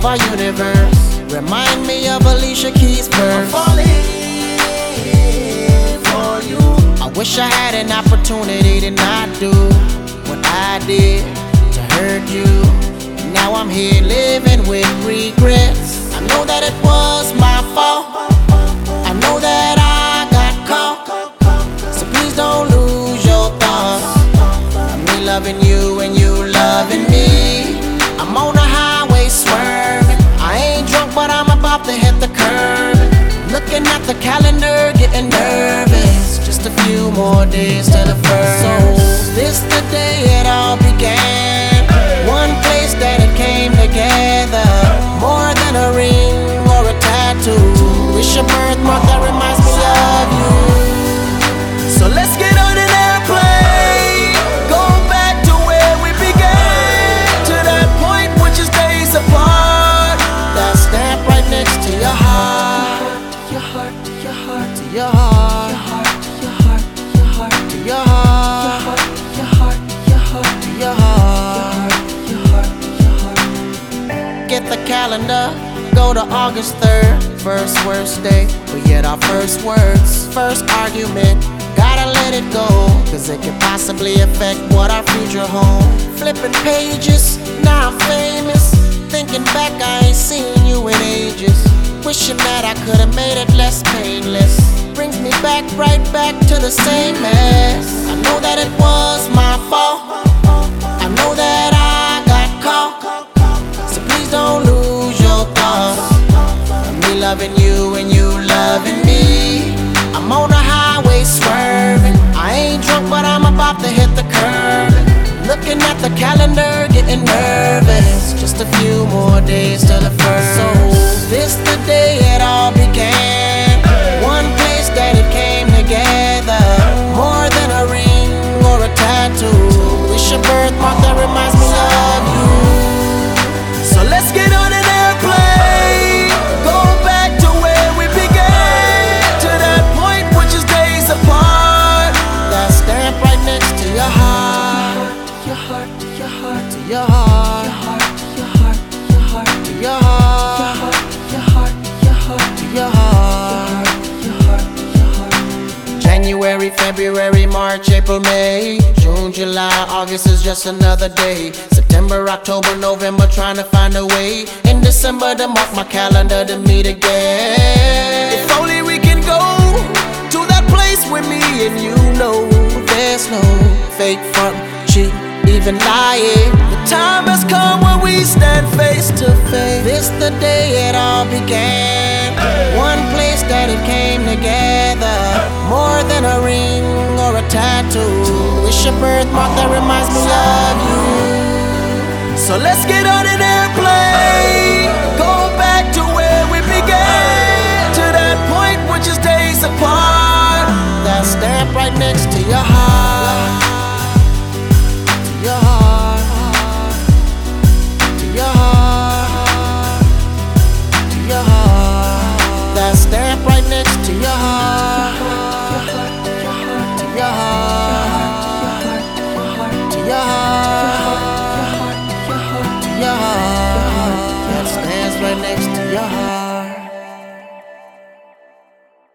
of our universe. Remind me of Alicia Keys' verse. I'm falling for you. I wish I had an opportunity to not do what I did to hurt you. Now I'm here living with regrets. I know that it was my fault. I know that I got caught. So please don't lose your thoughts. Me loving you and you loving me. I'm on the highway swerving. I ain't drunk but I'm about to hit the curb. Looking at the calendar getting nervous. Just a few more days to the first. So this the day it all began. One place that it came together. More than a ring or a tattoo. Wish your birthmark that reminds me of you. So let's get on an airplane. Go back to where we began. To that point which is days apart. That stamp right next to your heart. To your heart, to your heart, to your heart. To your heart, to your heart, to your heart. To your heart, to your heart, to your heart. Get the calendar, go to August 3rd. First worst day, but yet our first words. First argument, gotta let it go, cause it could possibly affect what our future holds. Flipping pages, now I'm famous. Thinking back, I ain't seen you in ages. Wishing that I could've made it less painless. Brings me back, right back to the same mess. I know that it was my fault. I know that I got caught. So please don't lose your thoughts. Me loving you and you loving me. I'm on the highway swerving. I ain't drunk but I'm about to hit the curb. Looking at the calendar getting nervous. Just a few more days to the first. So this the day it all began. One place that it came together. More than a ring or a tattoo. Wish your birthmark that reminds me of you. So let's get on an airplane. Go back to where we began. To that point which is days apart. That stamp right next to your heart. To your heart, to your heart, to your heart. To your heart, to your heart, to your heart. To your heart, to your heart, to your heart. January, February, March, April, May, June, July, August is just another day. September, October, November, trying to find a way. In December to mark my calendar to meet again. If only we can go to that place with me and you know there's no fake front, cheat, even lying. The time has come when we stand face to face. This the day it all began. One place that it came together. More than a ring or a tattoo. Wish your birthmark that reminds me of you. So let's get on an airplane. Go back to where we began. To that point which is days apart. That stamp right next to your heart. To your heart. To your heart. To your heart. That stamp right next to your heart. To your heart. To your heart. To your heart. That stands right next to your heart.